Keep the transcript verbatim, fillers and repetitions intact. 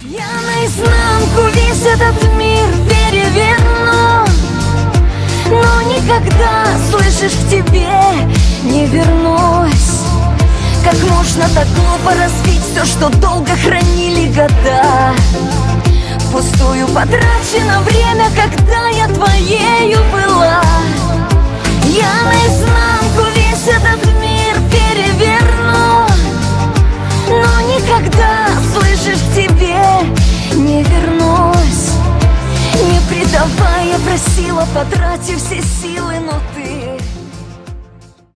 Я наизнанку весь этот мир переверну, но никогда, слышишь, к тебе не вернусь. Как можно так глупо разбить все, что долго хранили года? Впустую потрачено время, когда я твоею была. Я наизнанку весь этот мир переверну, но никогда, слышишь, к тебе не вернусь. Не предавай, я просила, потратив все силы, но ты